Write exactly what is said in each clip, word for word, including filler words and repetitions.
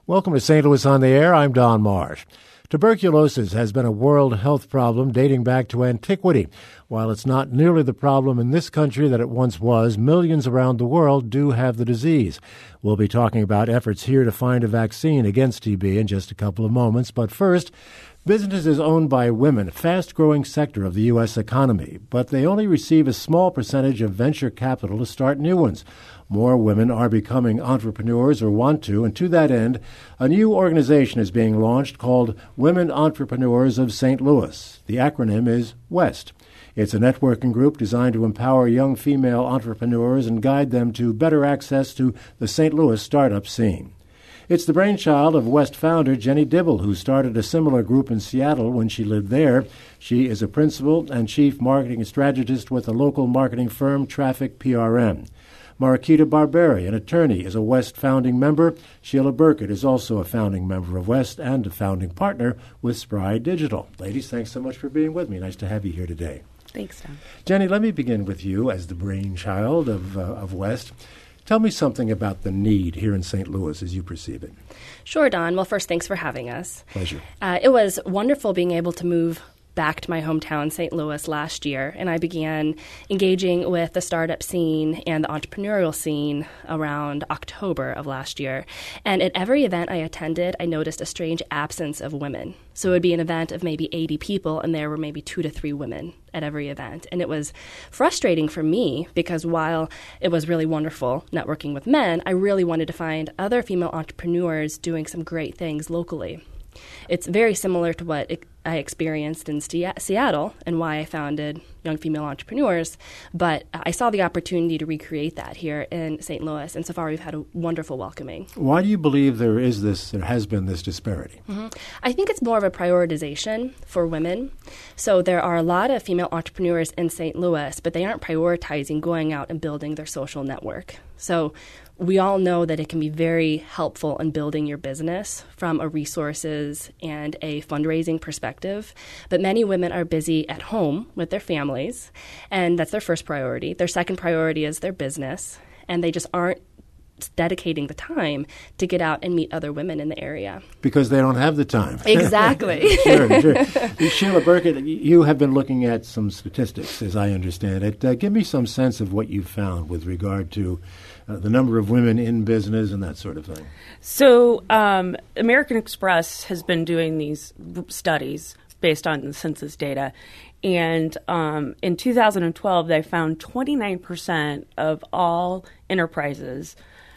Welcome to Saint Louis on the Air. I'm Don Marsh. Tuberculosis has been a world health problem dating back to antiquity. While it's not nearly the problem in this country that it once was, millions around the world do have the disease. We'll be talking about efforts here to find a vaccine against T B in just a couple of moments. But first, businesses owned by women, a fast-growing sector of the U S economy, but they only receive a small percentage of venture capital to start new ones. More women are becoming entrepreneurs or want to, and to that end, a new organization is being launched called Women Entrepreneurs of Saint Louis. The acronym is WEST. It's a networking group designed to empower young female entrepreneurs and guide them to better access to the Saint Louis startup scene. It's the brainchild of WEST founder Jenny Dibble, who started a similar group in Seattle when she lived there. She is a principal and chief marketing strategist with the local marketing firm Traffic P R M. Marquita Barberi, an attorney, is a WEST founding member. Sheila Burkett is also a founding member of WEST and a founding partner with Spry Digital. Ladies, thanks so much for being with me. Nice to have you here today. Thanks, Tom. Jenny, let me begin with you as the brainchild of, uh, of WEST. Tell me something about the need here in Saint Louis as you perceive it. Sure, Don. Well, first, thanks for having us. Pleasure. Uh, it was wonderful being able to move back to my hometown, Saint Louis, last year, and I began engaging with the startup scene and the entrepreneurial scene around October of last year. And at every event I attended, I noticed a strange absence of women. So it would be an event of maybe eighty people, and there were maybe two to three women at every event. And it was frustrating for me because while it was really wonderful networking with men, I really wanted to find other female entrepreneurs doing some great things locally. It's very similar to what I experienced in Seattle and why I founded Young Female Entrepreneurs, but I saw the opportunity to recreate that here in Saint Louis, and so far we've had a wonderful welcoming. Why do you believe there is this, there has been this disparity? Mm-hmm. I think it's more of a prioritization for women. So there are a lot of female entrepreneurs in Saint Louis, but they aren't prioritizing going out and building their social network. So we all know that it can be very helpful in building your business from a resources and a fundraising perspective. But many women are busy at home with their families, and that's their first priority. Their second priority is their business, and they just aren't dedicating the time to get out and meet other women in the area. Because they don't have the time. Exactly. Sure, sure. Sheila Burkett, you have been looking at some statistics, as I understand it. Uh, give me some sense of what you've found with regard to uh, the number of women in business and that sort of thing. So um, American Express has been doing these studies based on the census data. And um, in two thousand twelve, they found twenty-nine percent of all enterprises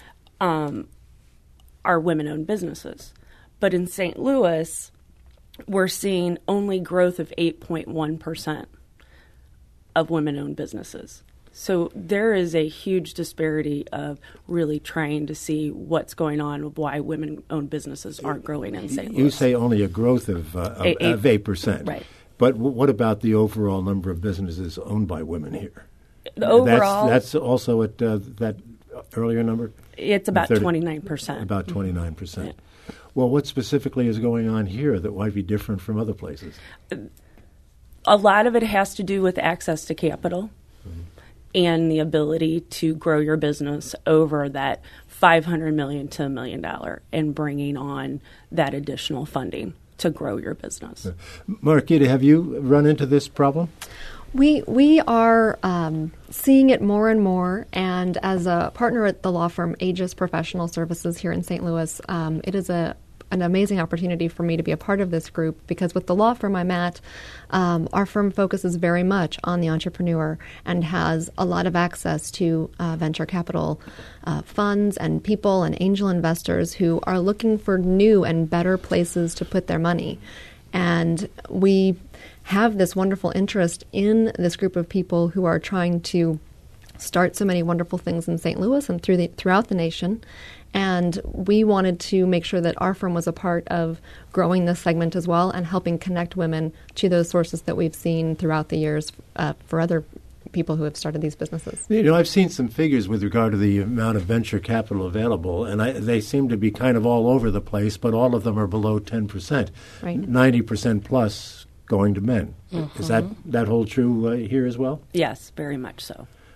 um, are women-owned businesses. But in Saint Louis, we're seeing only growth of eight point one percent of women-owned businesses. So there is a huge disparity of really trying to see what's going on with why women-owned businesses aren't growing in Saint Louis. You say only a growth of, uh, of, eight, of eight percent. Right. But w- what about the overall number of businesses owned by women here? The overall, That's, that's also at uh, that earlier number? It's about thirty, twenty-nine percent. About twenty-nine percent. Yeah. Well, what specifically is going on here that might be different from other places? A lot of it has to do with access to capital. Mm-hmm. And the ability to grow your business over that five hundred million dollars to a million dollars and bringing on that additional funding to grow your business. Marquita, have you run into this problem? We we are um, seeing it more and more, and as a partner at the law firm Aegis Professional Services here in Saint Louis, um, it is a an amazing opportunity for me to be a part of this group because with the law firm I'm at, um, our firm focuses very much on the entrepreneur and has a lot of access to uh, venture capital uh, funds and people and angel investors who are looking for new and better places to put their money. And we have this wonderful interest in this group of people who are trying to start so many wonderful things in Saint Louis and through the, throughout the nation. And we wanted to make sure that our firm was a part of growing this segment as well and helping connect women to those sources that we've seen throughout the years uh, for other people who have started these businesses. You know, I've seen some figures with regard to the amount of venture capital available, and I, they seem to be kind of all over the place, but all of them are below ten percent, right. ninety percent plus going to men. Mm-hmm. Is that, that hold true uh, here as well? Yes, very much so.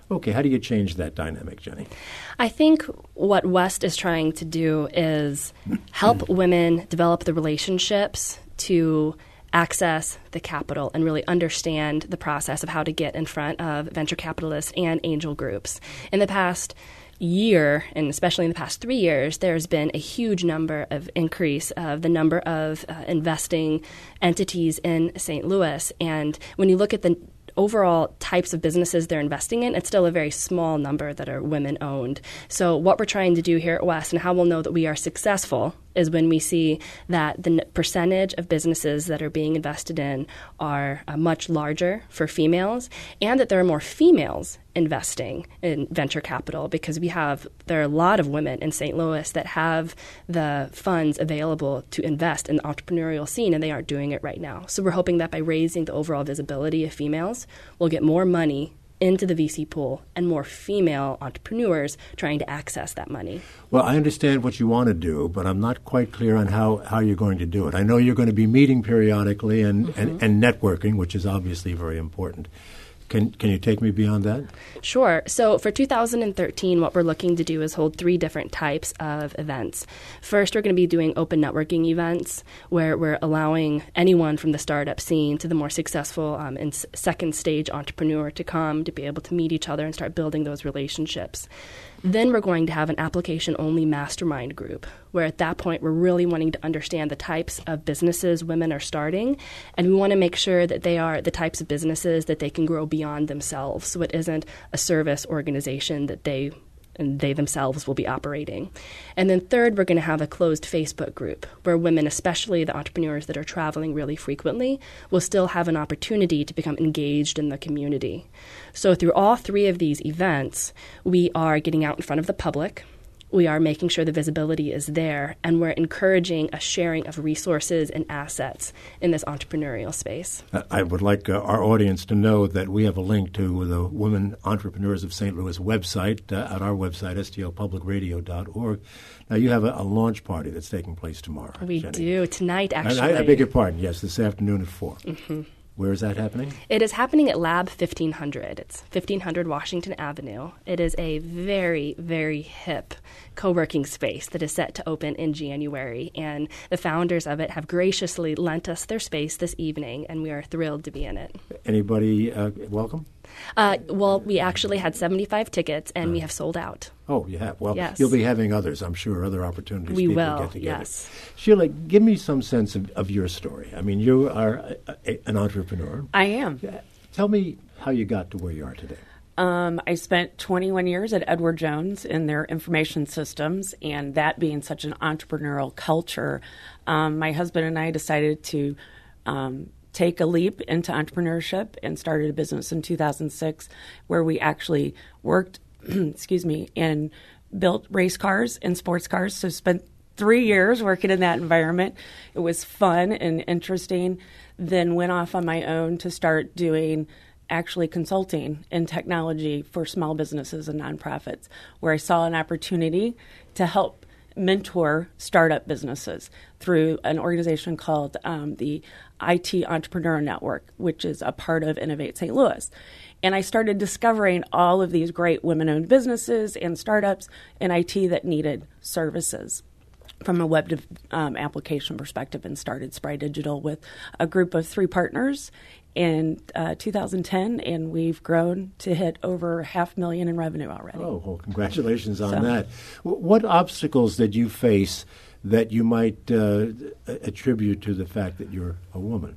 Okay, how do you change that dynamic, Jenny? I think what West is trying to do is help women develop the relationships to access the capital and really understand the process of how to get in front of venture capitalists and angel groups. In the past year, and especially in the past three years, there's been a huge number of increase of the number of uh, investing entities in Saint Louis. And when you look at the overall types of businesses they're investing in, it's still a very small number that are women-owned. So what we're trying to do here at West and how we'll know that we are successful is when we see that the percentage of businesses that are being invested in are uh, much larger for females, and that there are more females investing in venture capital, because we have there are a lot of women in Saint Louis that have the funds available to invest in the entrepreneurial scene, and they aren't doing it right now. So we're hoping that by raising the overall visibility of females, we'll get more money into the V C pool and more female entrepreneurs trying to access that money. Well, I understand what you want to do, but I'm not quite clear on how, how you're going to do it. I know you're going to be meeting periodically and, mm-hmm. and, and networking, which is obviously very important. Can can you take me beyond that? Sure. So for two thousand thirteen, what we're looking to do is hold three different types of events. First, we're going to be doing open networking events where we're allowing anyone from the startup scene to the more successful um, and second stage entrepreneur to come to be able to meet each other and start building those relationships. Then we're going to have an application-only mastermind group, where at that point we're really wanting to understand the types of businesses women are starting, and we want to make sure that they are the types of businesses that they can grow beyond themselves, so it isn't a service organization that they and they themselves will be operating. And then third, we're going to have a closed Facebook group where women, especially the entrepreneurs that are traveling really frequently, will still have an opportunity to become engaged in the community. So through all three of these events, we are getting out in front of the public. We are making sure the visibility is there, and we're encouraging a sharing of resources and assets in this entrepreneurial space. I would like uh, our audience to know that we have a link to the Women Entrepreneurs of Saint Louis website uh, at our website, S T L public radio dot org. Now, you have a, a launch party that's taking place tomorrow. We Jenny. do, tonight, actually. I, I beg your pardon, yes, this afternoon at four. Mm-hmm. Where is that happening? It is happening at Lab fifteen hundred. It's fifteen hundred Washington Avenue. It is a very, very hip co-working space that is set to open in January, and the founders of it have graciously lent us their space this evening, and we are thrilled to be in it. Anybody uh, welcome? Uh, well, we actually had seventy-five tickets, and uh. we have sold out. Oh, you have? Well, yes. You'll be having others, I'm sure, other opportunities. We people will, get together. yes. Sheila, give me some sense of, of your story. I mean, you are a, a, an entrepreneur. I am. Tell me how you got to where you are today. Um, I spent twenty-one years at Edward Jones in their information systems, and that being such an entrepreneurial culture, um, my husband and I decided to um, take a leap into entrepreneurship and started a business in two thousand six where we actually worked, excuse me, and built race cars and sports cars. So spent three years working in that environment. It was fun and interesting. Then went off on my own to start doing actually consulting in technology for small businesses and nonprofits, where I saw an opportunity to help mentor startup businesses through an organization called um, the I T Entrepreneur Network, which is a part of Innovate Saint Louis. And I started discovering all of these great women-owned businesses and startups in I T that needed services from a web de- um, application perspective, and started Spry Digital with a group of three partners in uh, two thousand ten, and we've grown to hit over half a million in revenue already. Oh, well, congratulations on so. that. W- what obstacles did you face that you might uh, attribute to the fact that you're a woman?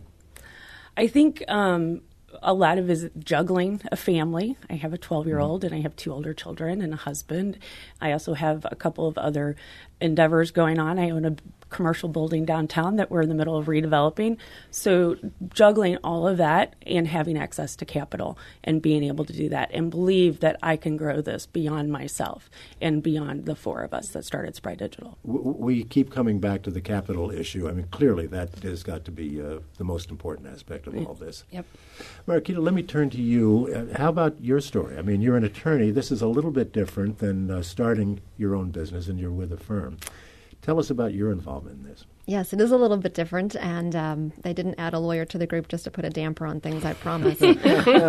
I think um, a lot of it is juggling a family. I have a twelve-year-old, mm-hmm. and I have two older children and a husband. I also have a couple of other endeavors going on. I own a commercial building downtown that we're in the middle of redeveloping. So juggling all of that and having access to capital and being able to do that and believe that I can grow this beyond myself and beyond the four of us that started Spry Digital. We keep coming back to the capital issue. I mean, clearly that has got to be uh, the most important aspect of all this. Yep. Marquita, let me turn to you. Uh, how about your story? I mean, you're an attorney. This is a little bit different than uh, starting your own business, and you're with a firm. Tell us about your involvement in this. Yes, it is a little bit different, and um, they didn't add a lawyer to the group just to put a damper on things, I promise. That's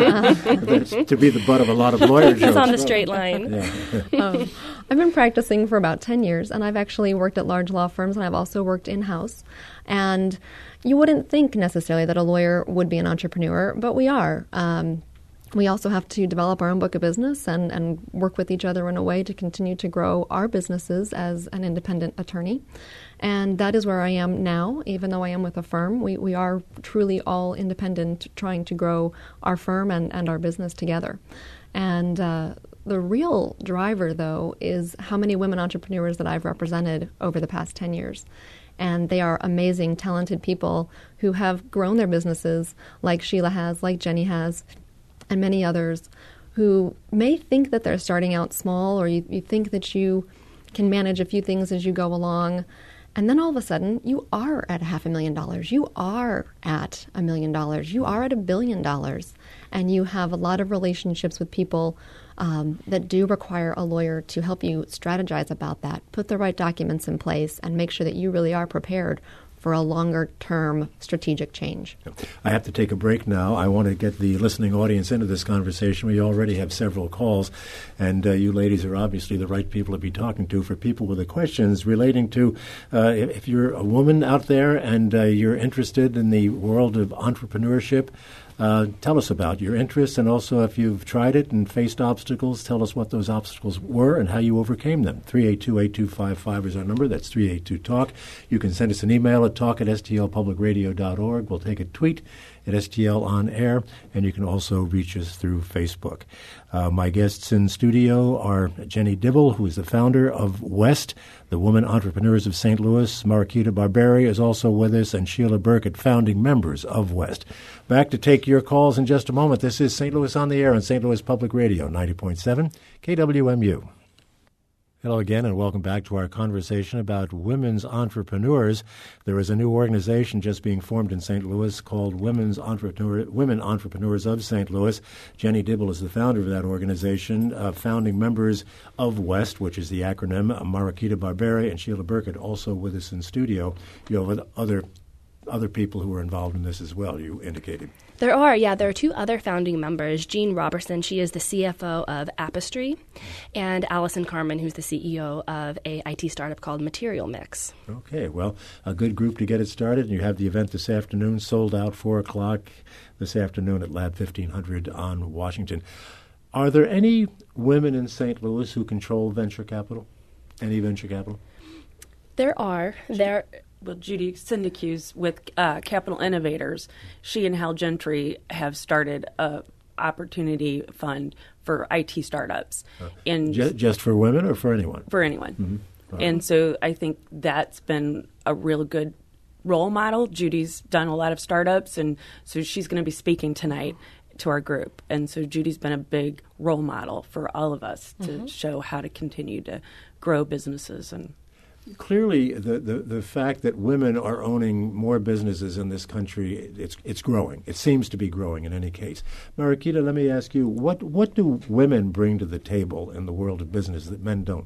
to be the butt of a lot of lawyer jokes. It's on the straight line. Yeah. um, I've been practicing for about ten years, and I've actually worked at large law firms, and I've also worked in-house. And you wouldn't think necessarily that a lawyer would be an entrepreneur, but we are. Um, we also have to develop our own book of business and, and work with each other in a way to continue to grow our businesses as an independent attorney. And that is where I am now, even though I am with a firm. We, we are truly all independent, trying to grow our firm and, and our business together. And uh, the real driver, though, is how many women entrepreneurs that I've represented over the past ten years. And they are amazing, talented people who have grown their businesses like Sheila has, like Jenny has, and many others who may think that they're starting out small, or you, you think that you can manage a few things as you go along. And then all of a sudden, you are at half a million dollars. You are at a million dollars. You are at a billion dollars. And you have a lot of relationships with people um, that do require a lawyer to help you strategize about that, put the right documents in place, and make sure that you really are prepared for a longer-term strategic change. I have to take a break now. I want to get the listening audience into this conversation. We already have several calls, and uh, you ladies are obviously the right people to be talking to for people with the questions relating to uh, if you're a woman out there and uh, you're interested in the world of entrepreneurship. Uh, tell us about your interests, and also if you've tried it and faced obstacles, tell us what those obstacles were and how you overcame them. three eight two, eight two five five is our number. That's three eight two talk. You can send us an email at talk at s t l public radio dot org. We'll take a tweet at S T L On Air, and you can also reach us through Facebook. Uh, my guests in studio are Jenny Dibble, who is the founder of West, the Women Entrepreneurs of Saint Louis. Mariquita Barberi is also with us, and Sheila Burkett, founding members of West. Back to take your calls in just a moment. This is Saint Louis on the Air on Saint Louis Public Radio, ninety point seven K W M U. Hello again, and welcome back to our conversation about women's entrepreneurs. There is a new organization just being formed in Saint Louis called Women's Entrepreneur, Women Entrepreneurs of Saint Louis. Jenny Dibble is the founder of that organization. Uh, founding members of West, which is the acronym, Mariquita Barberi and Sheila Burkett, also with us in studio. You have other other people who are involved in this as well, you indicated. There are, yeah. There are two other founding members. Jean Robertson, she is the C F O of Apistry, and Allison Carmen, who's the C E O of a I T startup called Material Mix. Okay, well, a good group to get it started. And you have the event this afternoon, sold out, four o'clock this afternoon at Lab fifteen hundred on Washington. Are there any women in Saint Louis who control venture capital? Any venture capital? There are. There Well, Judy Syndicuse with uh, Capital Innovators, she and Hal Gentry have started a opportunity fund for I T startups. Uh, and just, just for women or for anyone? For anyone. Mm-hmm. Wow. And so I think that's been a real good role model. Judy's done a lot of startups, and so she's going to be speaking tonight to our group. And so Judy's been a big role model for all of us to mm-hmm. show how to continue to grow businesses. And clearly, the, the, the fact that women are owning more businesses in this country, it's it's growing. It seems to be growing in any case. Mariquita, let me ask you, what, what do women bring to the table in the world of business that men don't?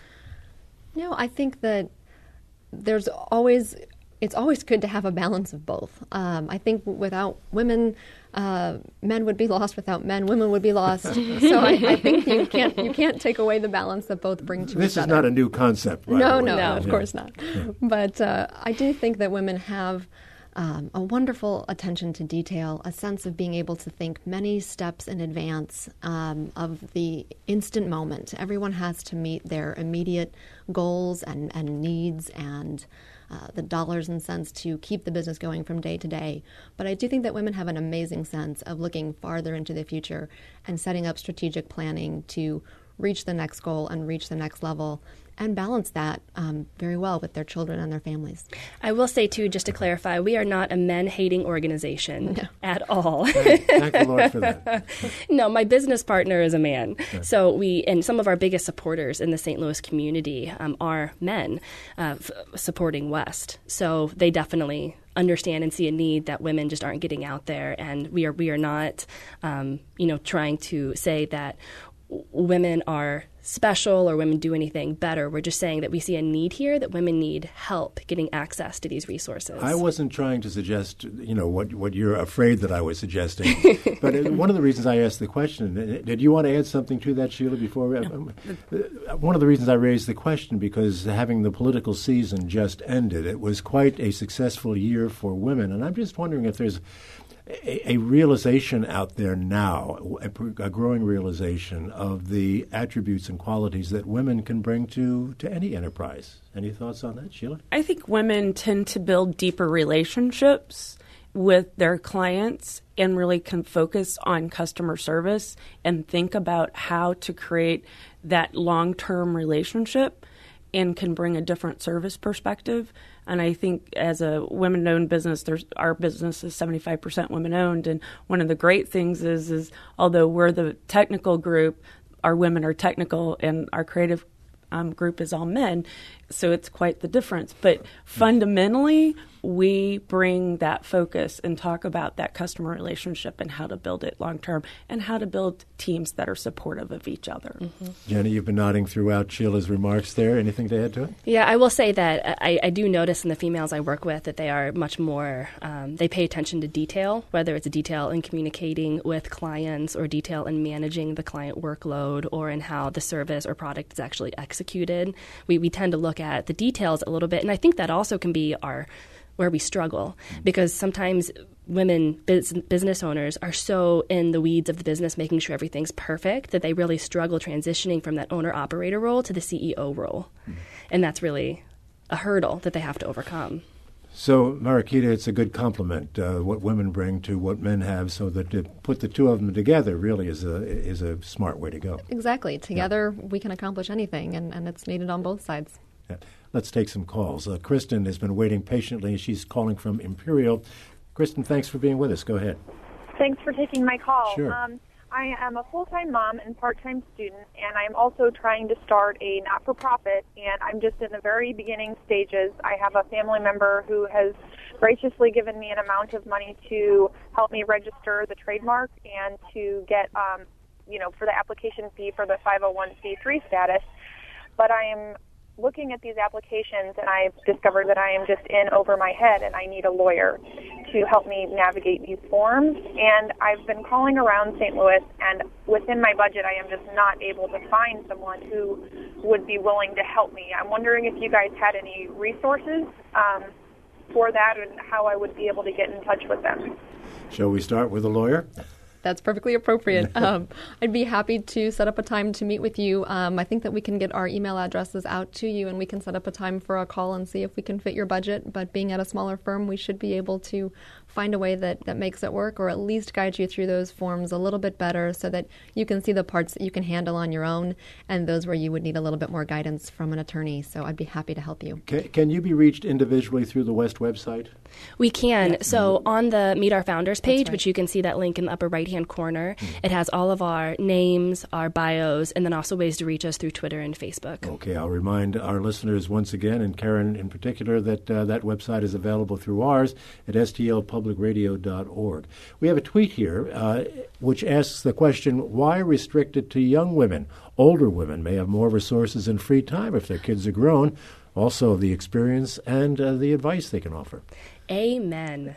You know, I think that there's always, it's always good to have a balance of both. Um, I think without women, uh, men would be lost. Without men, women would be lost. So I, I think you can't you can't take away the balance that both bring to this each other. This is not a new concept, by no, the way. No, no, of yeah. course not. Yeah. But uh, I do think that women have um, a wonderful attention to detail, a sense of being able to think many steps in advance um, of the instant moment. Everyone has to meet their immediate goals and, and needs and Uh, the dollars and cents to keep the business going from day to day. But I do think that women have an amazing sense of looking farther into the future and setting up strategic planning to reach the next goal and reach the next level and balance that um, very well with their children and their families. I will say, too, just to clarify, we are not a men-hating organization no. at all. Thank, thank the Lord for that. No, my business partner is a man. Okay. So we, and some of our biggest supporters in the Saint Louis community um, are men uh, f- supporting West. So they definitely understand and see a need that women just aren't getting out there. And we are we are not, um, you know, trying to say that w- women are special or women do anything better. We're just saying that we see a need here, that women need help getting access to these resources. I wasn't trying to suggest, you know, what what you're afraid that I was suggesting. But one of the reasons I asked the question, did you want to add something to that, Sheila, before? We, no. One of the reasons I raised the question, because having the political season just ended, it was quite a successful year for women. And I'm just wondering if there's A, a realization out there now, a, a growing realization of the attributes and qualities that women can bring to, to any enterprise. Any thoughts on that, Sheila? I think women tend to build deeper relationships with their clients and really can focus on customer service and think about how to create that long-term relationship and can bring a different service perspective. And I think as a women-owned business, there's, our business is seventy-five percent women-owned. And one of the great things is, is although we're the technical group, our women are technical and our creative um, group is all men. So it's quite the difference. But fundamentally, we bring that focus and talk about that customer relationship and how to build it long-term and how to build teams that are supportive of each other. Mm-hmm. Jenny, you've been nodding throughout Sheila's remarks there. Anything to add to it? Yeah, I will say that I, I do notice in the females I work with that they are much more, um, they pay attention to detail, whether it's a detail in communicating with clients or detail in managing the client workload or in how the service or product is actually executed. We, we tend to look at the details a little bit, and I think that also can be our where we struggle, because sometimes women biz- business owners are so in the weeds of the business, making sure everything's perfect, that they really struggle transitioning from that owner-operator role to the C E O role. Mm. And that's really a hurdle that they have to overcome. So, Mariquita, it's a good compliment, uh, what women bring to what men have, so that to put the two of them together really is a is a smart way to go. Exactly. Together, yeah. we can accomplish anything, and, and it's needed on both sides. Yeah. Let's take some calls. Uh, Kristen has been waiting patiently. She's calling from Imperial. Kristen, thanks for being with us. Go ahead. Thanks for taking my call. Sure. Um, I am a full-time mom and part-time student, and I'm also trying to start a not-for-profit, and I'm just in the very beginning stages. I have a family member who has graciously given me an amount of money to help me register the trademark and to get, um, you know, for the application fee for the five oh one c three status. But I am looking at these applications, and I've discovered that I am just in over my head, and I need a lawyer to help me navigate these forms. And I've been calling around Saint Louis, and within my budget, I am just not able to find someone who would be willing to help me. I'm wondering if you guys had any resources um, for that and how I would be able to get in touch with them. Shall we start with a lawyer? That's perfectly appropriate. um, I'd be happy to set up a time to meet with you. Um, I think that we can get our email addresses out to you, and we can set up a time for a call and see if we can fit your budget. But being at a smaller firm, we should be able to find a way that, that makes it work, or at least guide you through those forms a little bit better so that you can see the parts that you can handle on your own and those where you would need a little bit more guidance from an attorney. So I'd be happy to help you. Can, can you be reached individually through the West website? We can. Yes. So on the Meet Our Founders page, right, which you can see that link in the upper right-hand corner, mm. it has all of our names, our bios, and then also ways to reach us through Twitter and Facebook. Okay, I'll remind our listeners once again, and Karen in particular, that uh, that website is available through ours at S T L public radio dot org. We have a tweet here uh, which asks the question, why restrict it to young women? Older women may have more resources and free time if their kids are grown. Also, the experience and uh, the advice they can offer. Amen.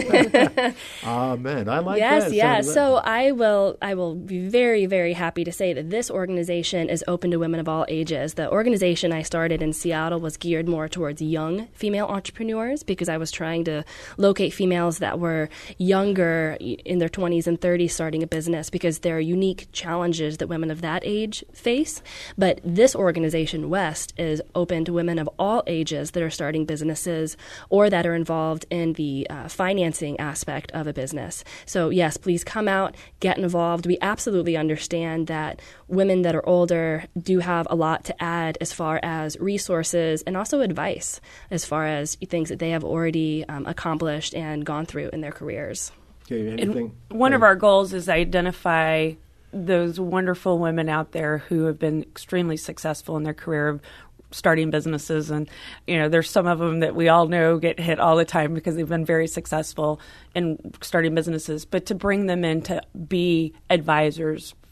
Amen. I like yes, that. Yes, yeah. So I will I will be very, very happy to say that this organization is open to women of all ages. The organization I started in Seattle was geared more towards young female entrepreneurs because I was trying to locate females that were younger, in their twenties and thirties, starting a business, because there are unique challenges that women of that age face. But this organization, West, is open to women of all ages that are starting businesses or that are involved in the uh, financing aspect of a business. So yes, please come out, get involved. We absolutely understand that women that are older do have a lot to add as far as resources and also advice as far as things that they have already um, accomplished and gone through in their careers. Okay, anything? And one of our goals is identify those wonderful women out there who have been extremely successful in their career of starting businesses. And, you know, there's some of them that we all know get hit all the time because they've been very successful in starting businesses. But to bring them in to be advisors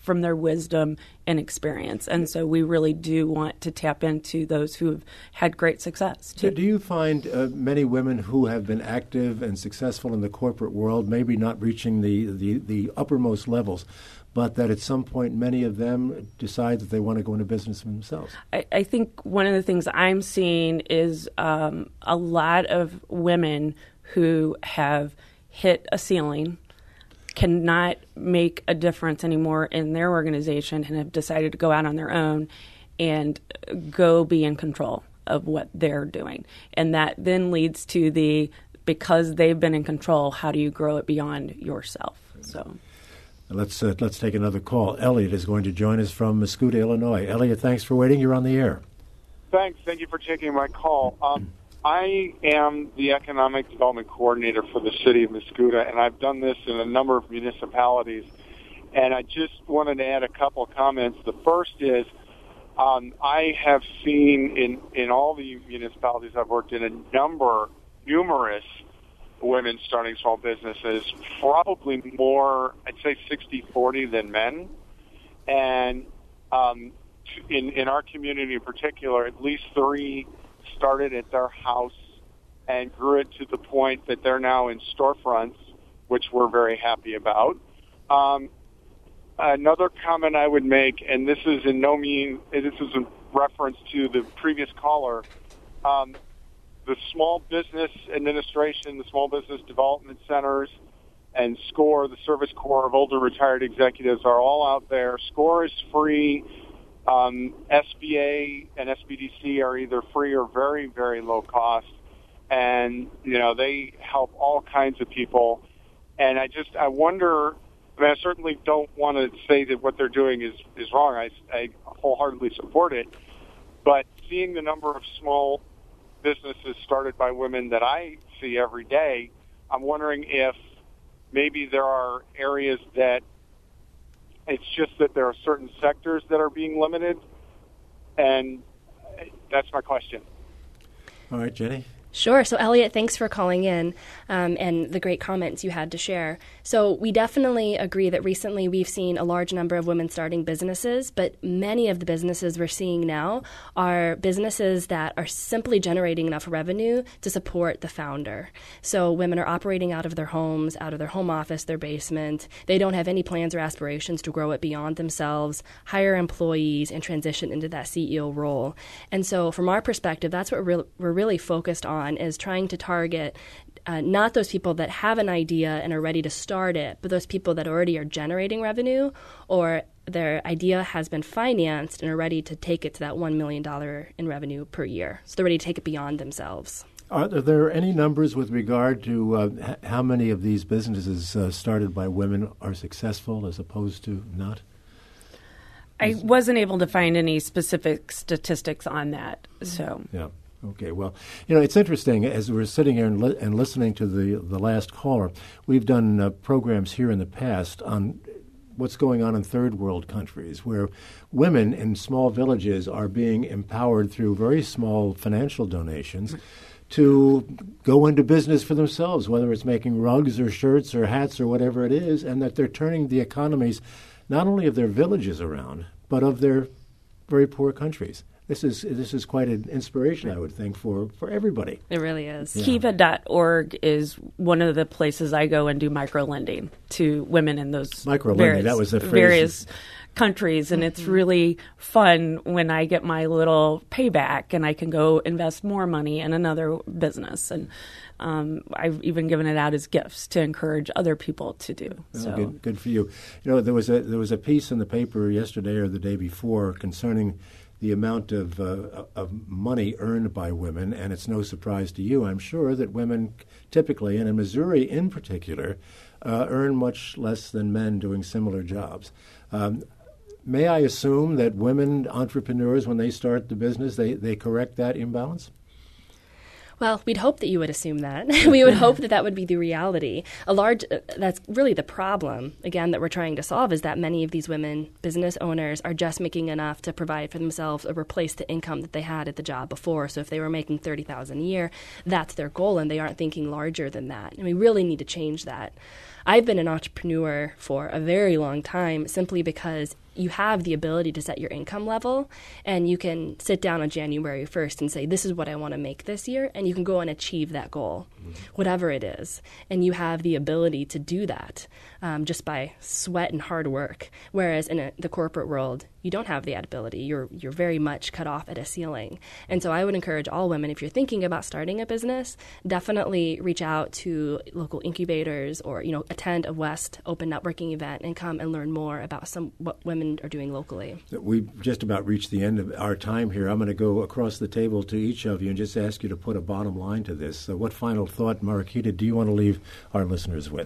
from their wisdom and experience. And so we really do want to tap into those who have had great success, too. Do you find uh, many women who have been active and successful in the corporate world, maybe not reaching the, the, the uppermost levels, but that at some point many of them decide that they want to go into business for themselves? I, I think one of the things I'm seeing is um, a lot of women who have hit a ceiling, cannot make a difference anymore in their organization, and have decided to go out on their own and go be in control of what they're doing. And that then leads to the, because they've been in control, how do you grow it beyond yourself? So let's uh, let's take another call. Elliot is going to join us from Mascoutah, Illinois. Elliot, thanks for waiting. You're on the air. Thanks. Thank you for taking my call. Um, I am the Economic Development Coordinator for the City of Mascoutah, and I've done this in a number of municipalities. And I just wanted to add a couple of comments. The first is um, I have seen in, in all the municipalities I've worked in a number, numerous women starting small businesses, probably more, I'd say sixty forty than men. And um, in, in our community in particular, at least three started at their house and grew it to the point that they're now in storefronts, which we're very happy about. Um, another comment I would make, and this is in no mean, this is in reference to the previous caller, um, the Small Business Administration, the Small Business Development Centers, and SCORE, the Service Corps of Older Retired Executives, are all out there. SCORE is free. Um, S B A and S B D C are either free or very, very low cost. And, you know, they help all kinds of people. And I just, I wonder, I mean, I certainly don't want to say that what they're doing is, is wrong. I, I wholeheartedly support it. But seeing the number of small businesses started by women that I see every day, I'm wondering if maybe there are areas that it's just that there are certain sectors that are being limited, and that's my question. All right, Jenny. Sure. So, Elliot, thanks for calling in um, and the great comments you had to share. So we definitely agree that recently we've seen a large number of women starting businesses, but many of the businesses we're seeing now are businesses that are simply generating enough revenue to support the founder. So women are operating out of their homes, out of their home office, their basement. They don't have any plans or aspirations to grow it beyond themselves, hire employees, and transition into that C E O role. And so from our perspective, that's what we're, we're really focused on. Is trying to target uh, not those people that have an idea and are ready to start it, but those people that already are generating revenue, or their idea has been financed and are ready to take it to that one million dollars in revenue per year. So they're ready to take it beyond themselves. Are there any numbers with regard to uh, h- how many of these businesses uh, started by women are successful as opposed to not? I wasn't able to find any specific statistics on that. So yeah. Okay, well, you know, it's interesting. As we're sitting here and, li- and listening to the the last caller, we've done uh, programs here in the past on what's going on in third world countries, where women in small villages are being empowered through very small financial donations to go into business for themselves, whether it's making rugs or shirts or hats or whatever it is, and that they're turning the economies not only of their villages around, but of their very poor countries. This is this is quite an inspiration, I would think, for, for everybody. It really is. Yeah. Kiva dot org is one of the places I go and do microlending to women in those Microlending, various, that was the phrase. various countries. And mm-hmm. it's really fun when I get my little payback and I can go invest more money in another business. And um, I've even given it out as gifts to encourage other people to do. Oh, so good, good for you. You know, there was a there was a piece in the paper yesterday or the day before concerning the amount of, uh, of money earned by women, and it's no surprise to you, I'm sure, that women typically, and in Missouri in particular, uh, earn much less than men doing similar jobs. Um, may I assume that women entrepreneurs, when they start the business, they, they correct that imbalance? Well, we'd hope that you would assume that. We would hope that that would be the reality. A large, uh, that's really the problem, again, that we're trying to solve, is that many of these women business owners are just making enough to provide for themselves or replace the income that they had at the job before. So if they were making thirty thousand dollars a year, that's their goal, and they aren't thinking larger than that. And we really need to change that. I've been an entrepreneur for a very long time simply because you have the ability to set your income level, and you can sit down on January first and say, this is what I want to make this year, and you can go and achieve that goal, mm-hmm. whatever it is. And you have the ability to do that um, just by sweat and hard work. Whereas in a, the corporate world, you don't have that ability. You're you're very much cut off at a ceiling. And so I would encourage all women, if you're thinking about starting a business, definitely reach out to local incubators or, you know, attend a West Open Networking event and come and learn more about some what women are doing locally. We've just about reached the end of our time here. I'm going to go across the table to each of you and just ask you to put a bottom line to this. So what final thought, Mariquita, do you want to leave our listeners with?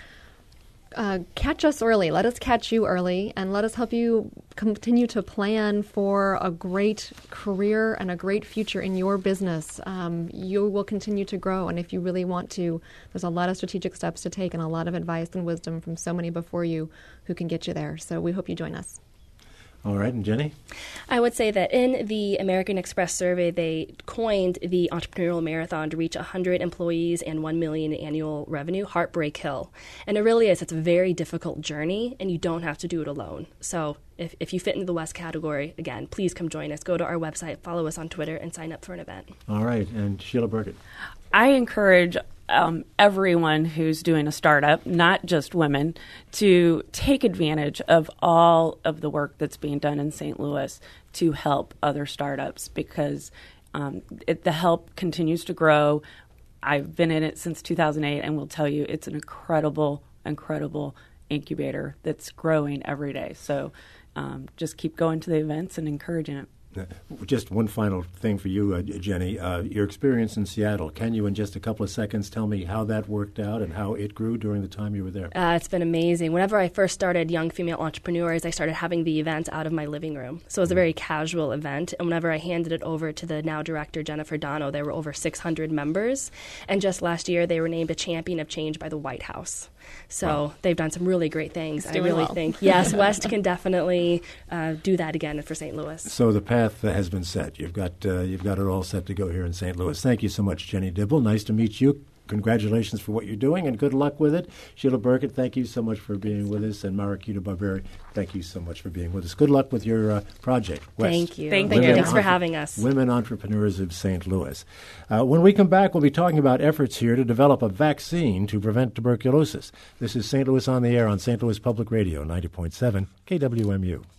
Uh, catch us early. Let us catch you early, and let us help you continue to plan for a great career and a great future in your business. Um, you will continue to grow, and if you really want to, there's a lot of strategic steps to take and a lot of advice and wisdom from so many before you who can get you there. So we hope you join us. All right, and Jenny? I would say that in the American Express survey, they coined the entrepreneurial marathon to reach one hundred employees and one million dollars annual revenue, Heartbreak Hill. And it really is. It's a very difficult journey, and you don't have to do it alone. So if, if you fit into the West category, again, please come join us. Go to our website, follow us on Twitter, and sign up for an event. All right, and Sheila Burkett? I encourage Um, everyone who's doing a startup, not just women, to take advantage of all of the work that's being done in Saint Louis to help other startups, because um, it, the help continues to grow. I've been in it since two thousand eight, and will tell you it's an incredible, incredible incubator that's growing every day. So um, just keep going to the events and encouraging it. Just one final thing for you, uh, Jenny. Uh, your experience in Seattle. Can you, in just a couple of seconds, tell me how that worked out and how it grew during the time you were there? Uh, it's been amazing. Whenever I first started Young Female Entrepreneurs, I started having the event out of my living room. So it was a very casual event. And whenever I handed it over to the now director, Jennifer Dono, there were over six hundred members. And just last year, they were named a champion of change by the White House. So wow. They've done some really great things. I really well. think, yes, West can definitely uh, do that again for Saint Louis. So the path has been set. You've got uh, you've got it all set to go here in Saint Louis. Thank you so much, Jenny Dibble. Nice to meet you. Congratulations for what you're doing, and good luck with it. Sheila Burkett, thank you so much for being with us. And Mariquita Barberi, thank you so much for being with us. Good luck with your uh, project, West. Thank you. Thank you. Thanks entre- for having us. Women Entrepreneurs of Saint Louis. Uh, when we come back, we'll be talking about efforts here to develop a vaccine to prevent tuberculosis. This is Saint Louis on the Air on Saint Louis Public Radio, ninety point seven K W M U.